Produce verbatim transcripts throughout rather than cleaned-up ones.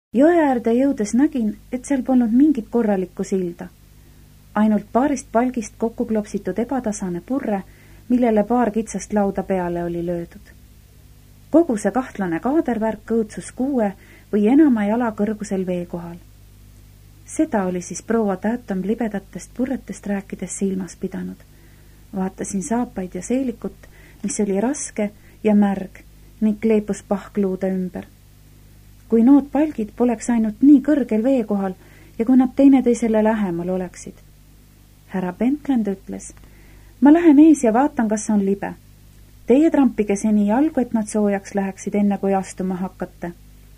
Jõe äärde jõudes nägin, et seal polnud mingit korralikku silda. Ainult paarist palgist kokku klopsitud ebatasane purre, millele paar kitsast lauda peale oli löödud. Kogu see kahtlane kaadervärk õõtsus kuue või enama jala kõrgusel vee kohal. Seda oli siis proua Tatham libedatest purretest rääkides silmas pidanud. Vaatasin saapaid ja seelikut, mis oli raske ja märg ning kleepus pahkluude ümber. Kui nood palgid poleks ainult nii kõrgel vee kohal ja kui nad teineteisele lähemal oleksid. Härra Pentland ütles, ma lähen ees ja vaatan, kas on libe. Teie trampige seni jalgu, et nad soojaks läheksid enne, kui astuma hakkate.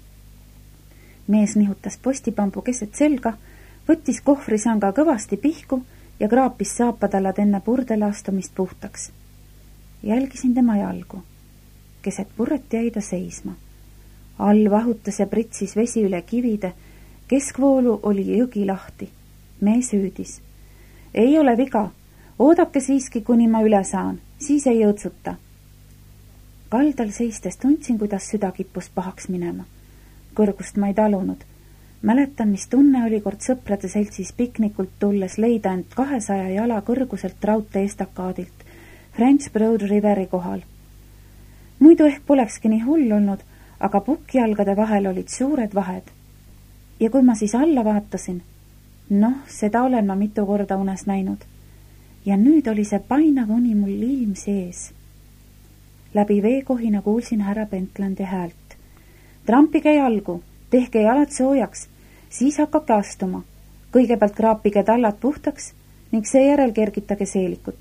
Mees nihutas postipambu keset selga, võttis kohvrisanga kõvasti pihku ja kraapis saapadalad enne purdele astumist puhtaks. Jälgisin tema jalgu. Keset purret jäi ta seisma. All vahutas ja pritsis vesi üle kivide, keskvoolu oli jõgi lahti. Mees hüüdis. Ei ole viga, oodake siiski, kuni ma üle saan, siis ei õõtsuta. Kaldal seistes tundsin, kuidas süda kippus pahaks minema. Kõrgust ma ei talunud. Mäletan, mis tunne oli kord sõprade seltsis piknikult tulles leida end kahesaja jala kõrguselt raudtee estakaadilt French Broad Riveri kohal. Muidu ehk polekski nii hull olnud, aga pukkjalgade vahel olid suured vahed. Ja kui ma siis alla vaatasin, noh, seda olen ma mitu korda unes näinud. Ja nüüd oli see painav uni mul ilm sees. Läbi veekohina kuulsin härra Pentlandi häält. Trampige jalgu, tehke jalad soojaks, siis hakkake astuma. Kõigepealt kraapige tallad puhtaks ning seejärel kergitage seelikut.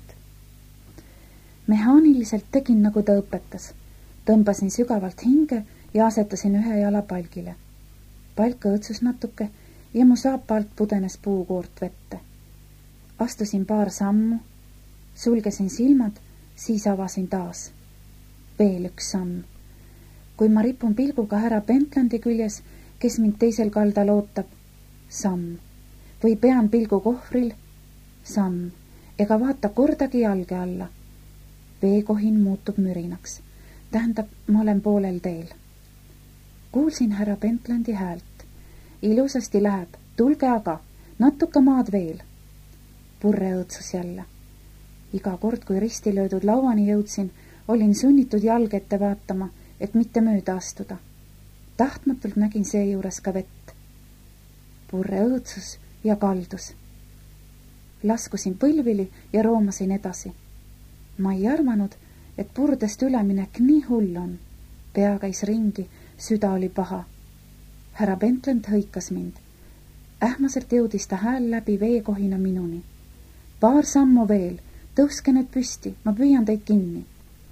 Mehaaniliselt tegin, nagu ta õpetas. Tõmbasin sügavalt hinge ja asetasin ühe jala palgile. Palk õõtsus natuke ja mu saapa alt pudenes puukoort vette. Astusin paar sammu, sulgesin silmad, siis avasin taas. Veel üks samm. Kui ma ripun pilguga härra Pentlandi küljes, kes mind teisel kaldal ootab, samm. Või pean pilgu kohvril, samm. Ega vaata kordagi jalge alla. Veekohin muutub mürinaks. Tähendab, ma olen poolel teel. Kuulsin härra Pentlandi häält. Ilusasti läheb, tulge aga, natuke maad veel. Purre õõtsus jälle. Iga kord, kui risti löödud lauani jõudsin, olin sunnitud jalg ette vaatama, et mitte mööda astuda. Tahtmatult nägin seejuures ka vett. Purre õõtsus ja kaldus. Laskusin põlvili ja roomasin edasi. Ma ei arvanud, et purdest üleminek nii hull on. Pea käis ringi, süda oli paha. Härra Pentland hõikas mind. Ähmaselt jõudis ta hääl läbi veekohina minuni. Paar sammu veel, tõuske nüüd püsti, ma püüan teid kinni.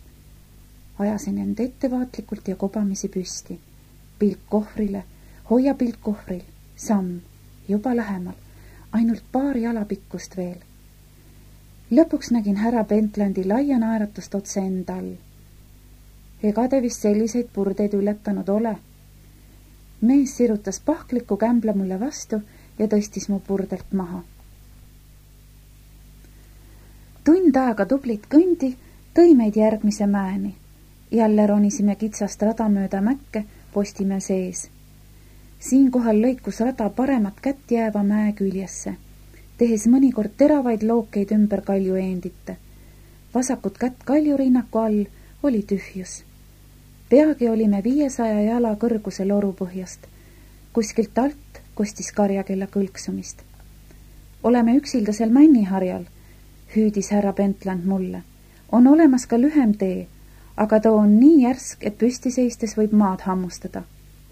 Ajasin end ettevaatlikult ja kobamisi püsti. Pilk kohvrile, hoia pilk kohvril, samm, juba lähemal, ainult paar jalapikkust veel. Lõpuks nägin härra Pentlandi laia naeratust otse enda all. Ega te vist selliseid purdeid ületanud ole. Mees sirutas pahkliku kämbla mulle vastu ja tõstis mu purdelt maha. Tund aega tublit kõndi tõi meid järgmise mäeni. Jälle ronisime kitsast rada mööda mäkke Postimäe sees. Siinkohal lõikus rada paremat kätt jääva mäe küljesse, tehes mõnikord teravaid lookeid ümber kalju eendite. Vasakut kätt kaljurinnaku all oli tühjus. Peagi olime viiesaja jala kõrgusel orupõhjast. Kuskilt alt kostis karjakella kõlksumist. Oleme üksildasel männiharjal, hüüdis härra Pentland mulle. On olemas ka lühem tee, aga too on nii järsk, et püsti seistes võib maad hammustada.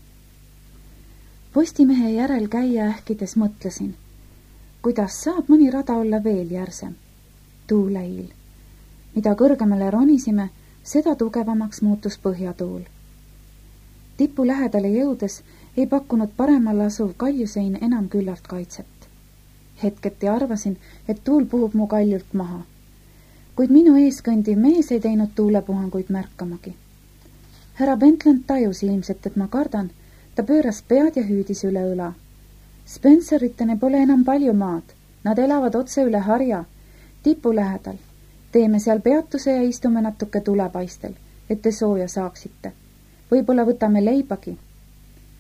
Postimehe järel käia ähkides mõtlesin, kuidas saab mõni rada olla veel järsem. Tuuleiil. Mida kõrgemale ronisime, seda tugevamaks muutus põhjatuul. Tipu lähedale jõudes ei pakkunud paremal asuv kaljusein enam küllalt kaitset. Hetketi arvasin, et tuul puhub mu kaljult maha. Kuid minu ees kõndiv mees ei teinud tuulepuhanguid märkamagi. Härra Pentland tajus ilmselt, et ma kardan, ta pööras pead ja hüüdis üle õla. Spenceritene pole enam palju maad, nad elavad otse üle harja, tipu lähedal. Teeme seal peatuse ja istume natuke tulepaistel, et te sooja saaksite. Võib-olla võtame leibagi.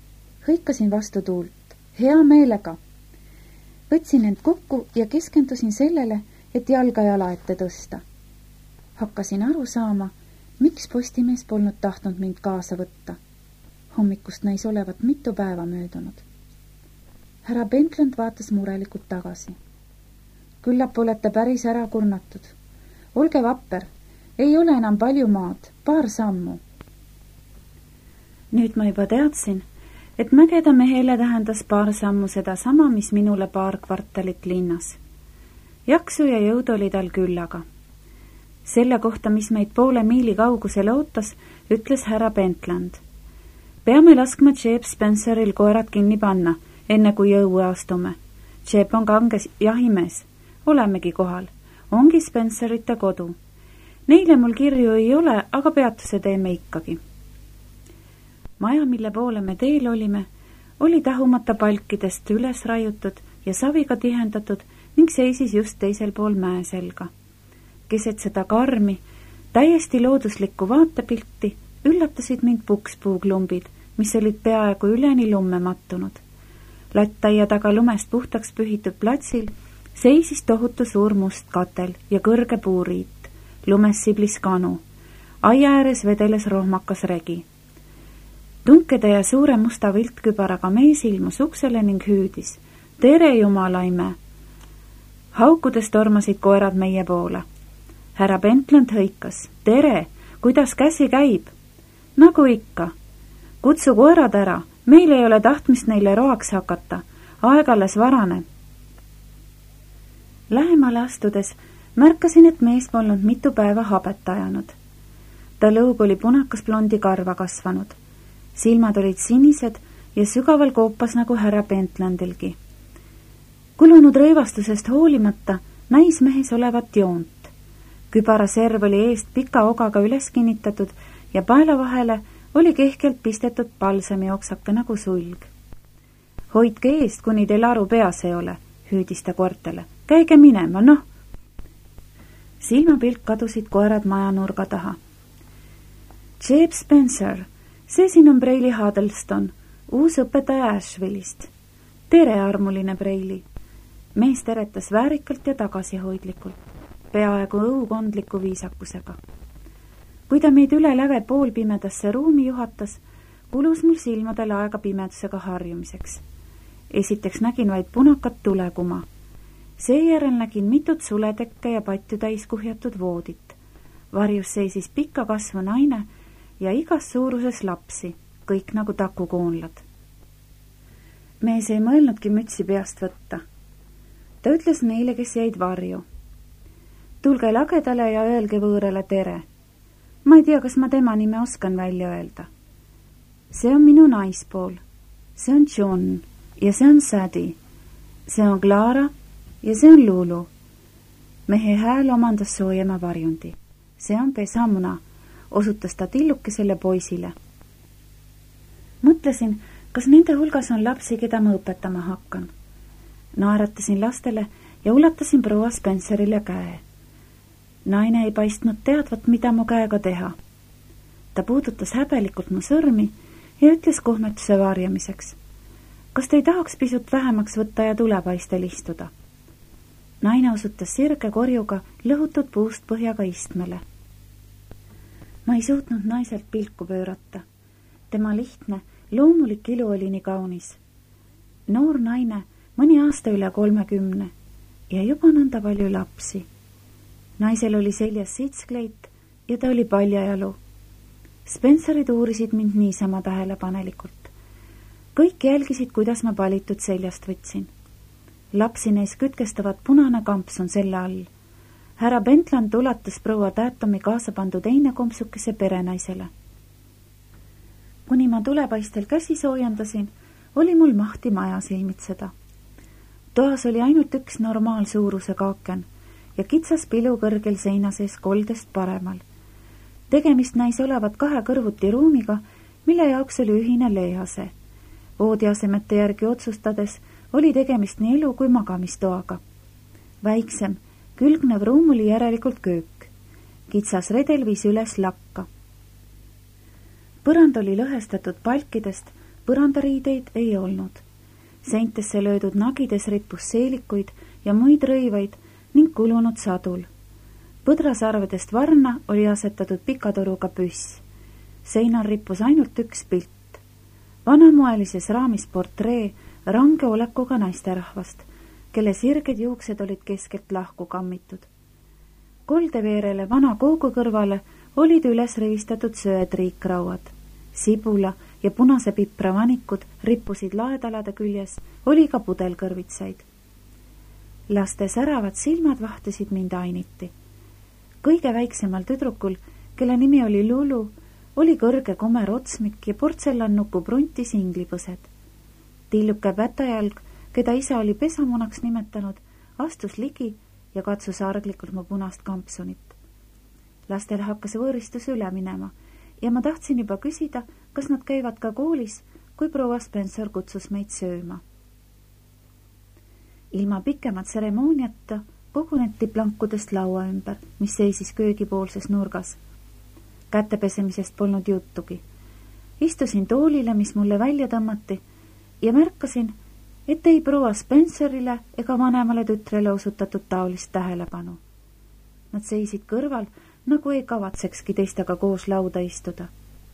hõikasin vastu tuult. Hea meelega. Võtsin end kokku ja keskendusin sellele, et jalga jala ette tõsta. Hakkasin aru saama, miks postimees polnud tahtnud mind kaasa võtta. Hommikust näis olevat mitu päeva möödunud. Härra Pentland vaatas murelikult tagasi. Küllap olete päris ära kurnatud. Olge vapper, ei ole enam palju maad, paar sammu. Nüüd ma juba teadsin, et mägeda mehele tähendas paar sammu seda sama, mis minule paar kvartalit linnas. Jaksu ja jõudu oli tal küllaga. Selle kohta, mis meid poole miili kaugusel ootas, ütles härra Pentland. Peame laskma Jeb Spenceril koerad kinni panna, enne kui jõue astume. Jeb on kanges jahimees. Olemegi kohal. Ongi Spencerite kodu. Neile mul kirju ei ole, aga peatuse teeme ikkagi. Maja, mille poole me teel olime, oli tahumata palkidest üles raiutud ja saviga tihendatud ning seisis just teisel pool mäe selga. Keset seda karmi, täiesti looduslikku vaatepilti üllatasid mind pukspuuklumbid, mis olid peaaegu üleni lumme mattunud. Lattaia taga lumest puhtaks pühitud platsil seisis tohutu suur must katel ja kõrge puuriit. Lumes siblis kanu. Aia ääres vedeles rohmakas regi. Tunkede ja suure musta viltkübaraga mees ilmus uksele ning hüüdis. Tere, jumalaime! Haukudes tormasid koerad meie poole. Härra Pentland hõikas. Tere! Kuidas käsi käib? Nagu ikka. Kutsu koerad ära. Meil ei ole tahtmist neile roaks hakata. Aeg alles varane. Lähemale astudes märkasin, et mees polnud mitu päeva habet ajanud. Ta lõug oli punakas blondi karva kasvanud. Silmad olid sinised ja sügaval koopas nagu härra Pentlandilgi. Kulunud rõivastusest hoolimata näis mehes olevat joont. Kübara serv oli eest pika ogaga üles kinnitatud ja paela vahele oli kehkelt pistetud palsami oksake nagu sulg. Hoidke eest, kuni teil aru peas ei ole, hüüdis ta koertele. Käige minema, noh! Silmapilk kadusid koerad maja nurga taha. Jeb Spencer, see siin on Preili Huddleston, uus õpetaja Asheville'ist. Tere, armuline Preili! Mees teretas väärikalt ja tagasihoidlikult, peaaegu õukondliku viisakusega. Kui ta meid üle läve poolpimedasse ruumi juhatas, kulus mul silmadel aega pimedusega harjumiseks. Esiteks nägin vaid punakat tulekuma. Seejärel nägin mitut suletekke ja patju täis kuhjatud voodit. Varjus seisis pikka kasvu naine ja igas suuruses lapsi, kõik nagu takukoonlad. Mees ei mõelnudki mütsi peast võtta. Ta ütles neile, kes jäid varju. Tulge lagedale ja öelge võõrale tere. Ma ei tea, kas ma tema nime oskan välja öelda. See on minu naispool. See on John ja see on Sadie. See on Clara ja see on Lulu. Mehe hääl omandas soojema varjundi. See on pesamuna, osutas ta tillukesele poisile. Mõtlesin, kas nende hulgas on lapsi, keda ma õpetama hakkan. Naeratasin lastele ja ulatasin proua Spencerile käe. Naine ei paistnud teadvat, mida mu käega teha. Ta puudutas häbelikult mu sõrmi ja ütles kohmetuse varjamiseks. Kas te ei tahaks pisut vähemaks võtta ja tulepaistel istuda? Naine osutas sirge korjuga lõhutud puust põhjaga istmele. Ma ei suutnud naiselt pilku pöörata. Tema lihtne, loomulik ilu oli nii kaunis. Noor naine, mõni aasta üle kolmekümne ja juba nõnda palju lapsi. Naisel oli seljas sitskleit ja ta oli paljajalu. Spencerid uurisid mind niisama tähelepanelikult. Kõik jälgisid, kuidas ma palitud seljast võtsin. Lapsi neis kütkestavat punane kamps on selle all. Härra Pentland ulatas proua Tätomi kaasa pandu teine kompsukese perenaisele. Kuni ma tulepaistel käsi soojendasin, oli mul mahti maja silmitseda. Toas oli ainult üks normaalsuuruse kaaken ja kitsas pilu kõrgel seina sees koldest paremal. Tegemist näis olevat kahe kõrvuti ruumiga, mille jaoks oli ühine leease. Voodiasemete järgi otsustades oli tegemist nii elu kui magamistoaga. Väiksem, külgnev ruum oli järelikult köök. Kitsas redel viis üles lakka. Põrand oli lõhestatud palkidest, põrandariideid ei olnud. Seintesse löödud nagides rippus seelikuid ja muid rõivaid ning kulunud sadul. Põdrasarvedest varna oli asetatud pikatoruga püss. Seinal rippus ainult üks pilt. Vanamoelises raamis portree range olekuga naisterahvast, kelle sirged juuksed olid keskelt lahku kammitud. Koldeveerele vana koogu kõrvale olid üles rivistatud söetriikrauad. Sibula ja punase pipra vanikud rippusid laedalade küljes, oli ka pudelkõrvitsaid. Laste säravad silmad vahtasid mind ainiti. Kõige väiksemal tüdrukul, kelle nimi oli Lulu, oli kõrge komer otsmik ja portsellannuku prunti singlipõsed. Tilluke pätajalg, keda isa oli pesamunaks nimetanud, astus ligi ja katsus arglikult mu punast kampsunit. Lastel hakkas võõristus üle minema ja ma tahtsin juba küsida, kas nad käivad ka koolis, kui proua Spencer kutsus meid sööma. Ilma pikemat tseremooniata koguneti plankudest laua ümber, mis seisis köögipoolses nurgas. Kätepesemisest polnud juttugi. Istusin toolile, mis mulle välja tõmmati ja märkasin, et ei proua Spencerile ega vanemale tütrele osutatud taolist tähelepanu. Nad seisid kõrval, nagu ei kavatsekski teistega koos lauda istuda.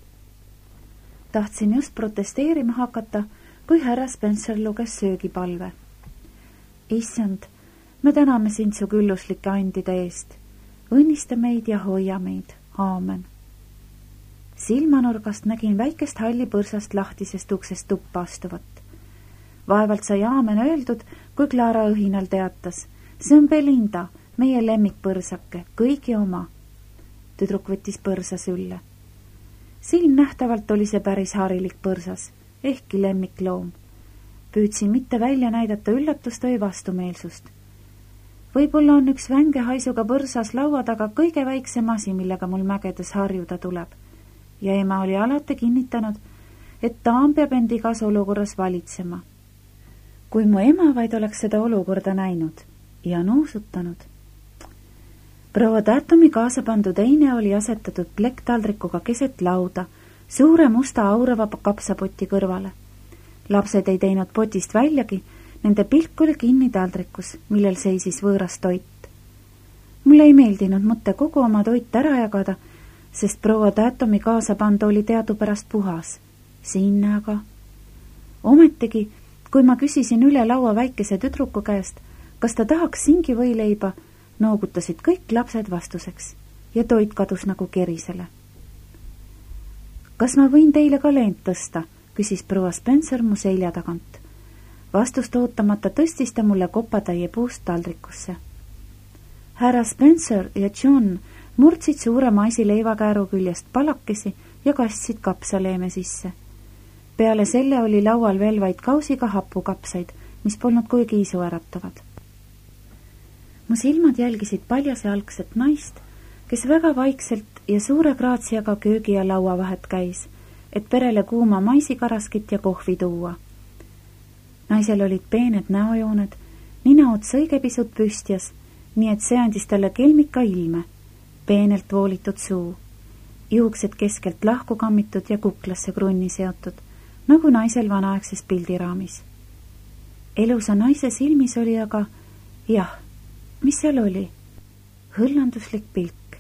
Tahtsin just protesteerima hakata, kui härra Spencer luges söögipalve. Issand, me täname sind su külluslike andide eest. Õnnista meid ja hoia meid. Aamen. Silmanurgast nägin väikest halli põrsast lahtisest uksest tuppa astuvat. Vaevalt sai aamen öeldud, kui Clara õhinal teatas. See on Belinda, meie lemmikpõrsake, kõigi oma. Tüdruk võttis põrsa sülle. Silm nähtavalt oli see päris harilik põrsas, ehkki lemmikloom. Püüdsin mitte välja näidata üllatust või vastumeelsust. Võib-olla on üks vänge haisuga põrsas laua taga kõige väiksem asi, millega mul mägedes harjuda tuleb. Ja ema oli alati kinnitanud, et taam peab end igas olukorras valitsema. Kui mu ema vaid oleks seda olukorda näinud ja nuusutanud. Proua Tatumi kaasa pandud eine oli asetatud plekktaldrikuga keset lauda, suure musta aurava kapsapoti kõrvale. Lapsed ei teinud potist väljagi, nende pilk oli kinni taldrikus, millel seisis võõras toit. Mulle ei meeldinud mõtte kogu oma toit ära jagada, sest proua Tatumi kaasa pandu oli teadupärast puhas. Sinna aga. Ometigi, kui ma küsisin üle laua väikese tüdruku käest, kas ta tahaks singi võileiba, noogutasid kõik lapsed vastuseks ja toit kadus nagu kerisele. Kas ma võin teile ka leent tõsta, küsis proua Spencer mu selja tagant. Vastust ootamata tõstis ta mulle kopatäie puust taldrikusse. Härra Spencer ja John murdsid suure maisi leivakääru küljest palakesi ja kastsid kapsaleeme sisse. Peale selle oli laual veel vaid kausiga hapukapsaid, mis polnud kuigi isu äratavad. Mu silmad jälgisid paljase algset naist, kes väga vaikselt ja suure graatsiaga köögi ja laua vahet käis, et perele kuuma maisikaraskit ja kohvi tuua. Naisel olid peened näojooned, ninaots õige pisut püstjas, nii et see andis talle kelmika ilme, peenelt voolitud suu, juuksed keskelt lahku kammitud ja kuklasse krunni seotud, nagu naisel vanaaegses pildiraamis. Elusa naise silmis oli aga, jah, mis seal oli? Hõllanduslik pilk.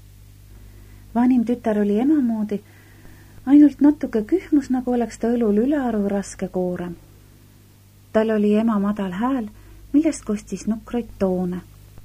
Vanim tütar oli ema moodi, ainult natuke kühmus, nagu oleks ta õlul ülearu raske koorem. Tal oli ema madal hääl, millest kostis nukraid toone.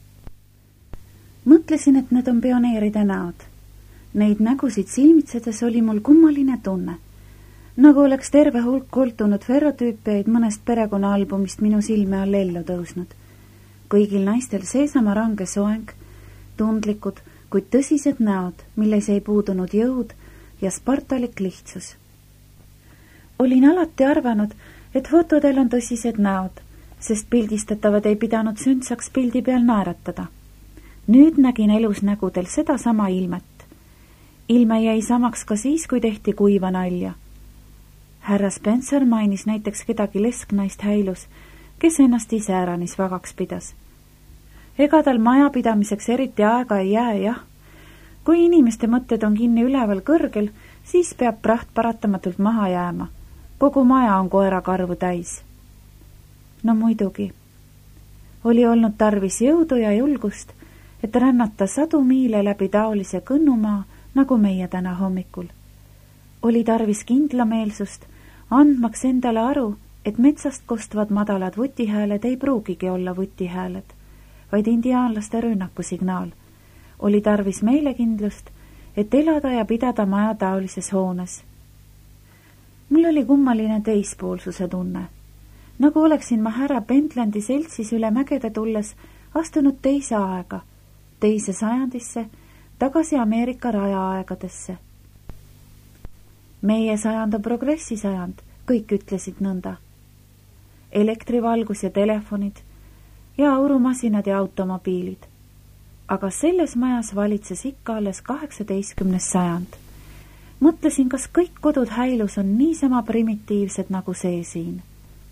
Mõtlesin, et need on pioneeride näod. Neid nägusid silmitsedes oli mul kummaline tunne, nagu oleks terve hulk koltunud ferrotüüpiaid mõnest perekonnaalbumist minu silme all ellu tõusnud. Kõigil naistel seesama range soeng, tundlikud, kuid tõsised näod, milles ei puudunud jõud ja spartalik lihtsus. Olin alati arvanud, et fotodel on tõsised näod, sest pildistatavad ei pidanud sündsaks pildi peal naeratada. Nüüd nägin elus nägudel seda sama ilmet. Ilme jäi samaks ka siis, kui tehti kuiva nalja. Härra Spencer mainis näiteks kedagi lesknaist häilus, kes ennast ise äranis vagaks pidas. Ega tal majapidamiseks eriti aega ei jää, jah. Kui inimeste mõtted on kinni üleval kõrgel, siis peab praht paratamatult maha jääma. kogu maja on koerakarvu täis. no muidugi. oli olnud tarvis jõudu ja julgust, et rännata sadu miile läbi taolise kõnnumaa, nagu meie täna hommikul. oli tarvis kindlameelsust, andmaks endale aru, et metsast kostvad madalad vutihääled ei pruugigi olla vutihääled, vaid indiaanlaste rünnaku signaal. oli tarvis meelekindlust, et elada ja pidada maja taolises hoones. mul oli kummaline teispoolsuse tunne, nagu oleksin ma härra Pentlandi seltsis üle mägede tulles astunud teise aega, teise sajandisse, tagasi Ameerika rajaaegadesse. meie sajand on progressisajand, kõik ütlesid nõnda. elektrivalgus ja telefonid ja aurumasinad ja automobiilid. aga selles majas valitses ikka alles kaheksateistkümnes sajand. mõtlesin, kas kõik kodud Häilus on niisama primitiivsed nagu see siin.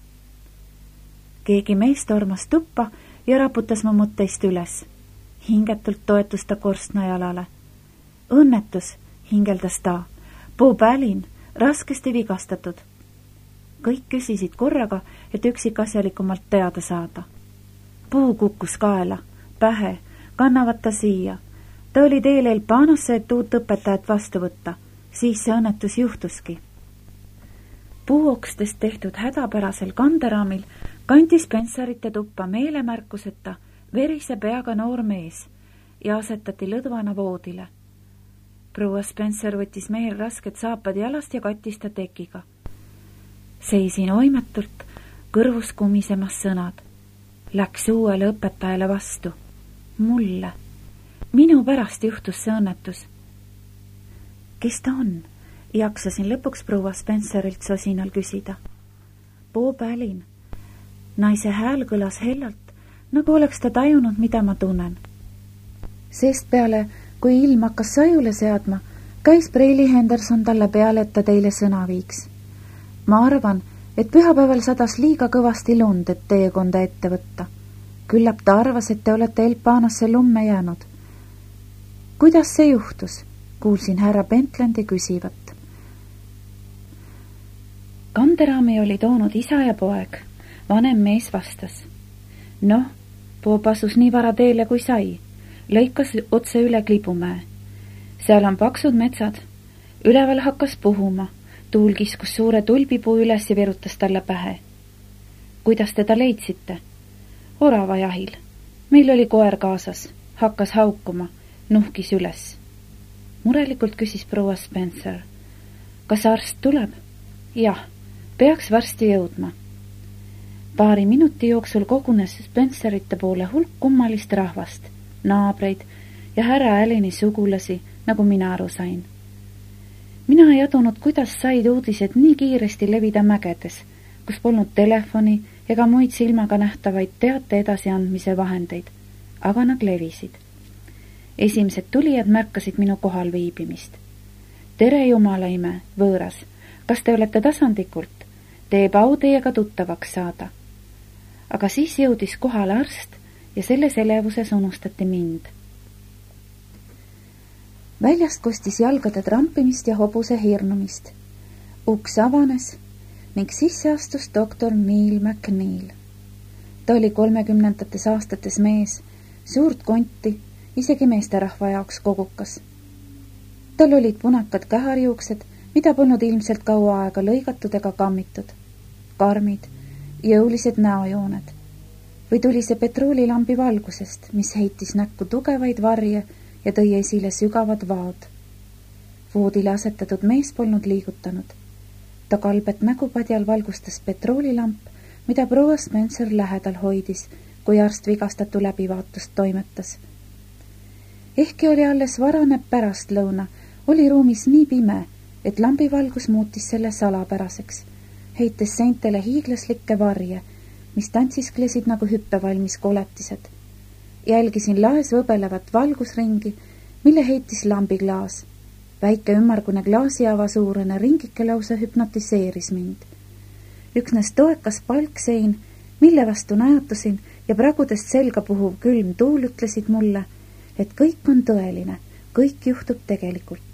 keegi mees tormas tuppa ja raputas mu mõtteist üles. hingetult toetus ta korstnajalale. õnnetus, hingeldas ta. Bob Allen, raskesti vigastatud. kõik küsisid korraga, et üksikasjalikumalt teada saada. puu kukkus kaela, pähe, kannavad ta siia. ta oli teel El Panosse, et uut õpetajat vastu võtta. siis see õnnetus juhtuski. puuokstest tehtud hädapärasel kanderaamil kanti Spencerite tuppa meelemärkuseta verise peaga noor mees ja asetati lõdvana voodile. proua Spencer võttis mehel rasked saapad jalast ja kattis ta tekiga. seisin oimetult, kõrvus kumisemas sõnad. Läks uuele õpetajale vastu. mulle. minu pärast juhtus see õnnetus. kes ta on? jaksasin lõpuks proua Spencerilt sosinal küsida. Bob Allen. naise hääl kõlas hellalt, nagu oleks ta tajunud, mida ma tunnen. seest peale, kui ilm hakkas sajule seadma, käis Preili Henderson talle peale, et ta teile sõna viiks. ma arvan, et pühapäeval sadas liiga kõvasti lund, et teekonda ette võtta. küllap ta arvas, et te olete El Panosse lumme jäänud. kuidas see juhtus? kuulsin härra Pentlandi küsivat. kanderaami oli toonud isa ja poeg. vanem mees vastas. noh, Bob asus nii vara teele kui sai. lõikas otse üle Klibumäe. seal on paksud metsad. üleval hakkas puhuma. tuul kiskus suure tulbipuu üles ja virutas talle pähe. kuidas teda leidsite? oravajahil. meil oli koer kaasas. hakkas haukuma. nuhkis üles. murelikult küsis proua Spencer. kas arst tuleb? jah, peaks varsti jõudma. paari minuti jooksul kogunes Spencerite poole hulk kummalist rahvast, naabreid ja härra Alleni sugulasi, nagu mina aru sain. mina ei adunud, kuidas said uudised nii kiiresti levida mägedes, kus polnud telefoni ega muid silmaga nähtavaid teate edasiandmise vahendeid, aga nad levisid. esimesed tulijad märkasid minu kohal viibimist. tere, jumalaime, võõras, kas te olete tasandikult? Teeb au teiega tuttavaks saada. aga siis jõudis kohale arst ja selles elevuses unustati mind. väljast kostis jalgade trampimist ja hobuse hirnumist. uks avanes ning sisse astus doktor Neil McNeil. ta oli kolmekümnendates aastates mees, suurt konti, isegi meesterahva jaoks kogukas. tal olid punakad käharjuuksed, mida polnud ilmselt kaua aega lõigatud ega kammitud, karmid, jõulised näojooned. või tuli see petroolilambi valgusest, mis heitis näkku tugevaid varje ja tõi esile sügavad vaod. voodile asetatud mees polnud liigutanud. ta kalbet nägupadjal valgustas petroolilamp, mida proua Spencer lähedal hoidis, kui arst vigastatu läbivaatust toimetas. ehkki oli alles varane pärastlõuna, oli ruumis nii pime, et lambivalgus muutis selle salapäraseks, heites seintele hiiglaslikke varje, mis tantsisklesid nagu hüppevalmis koletised. Jälgisin laes võbelevat valgusringi, mille heitis lambiklaas. väike ümmargune klaasiava suurene ringike lausa hüpnotiseeris mind. üksnes toekas palksein, mille vastu najatusin ja pragudest selga puhuv külm tuul ütlesid mulle, et kõik on tõeline, kõik juhtub tegelikult.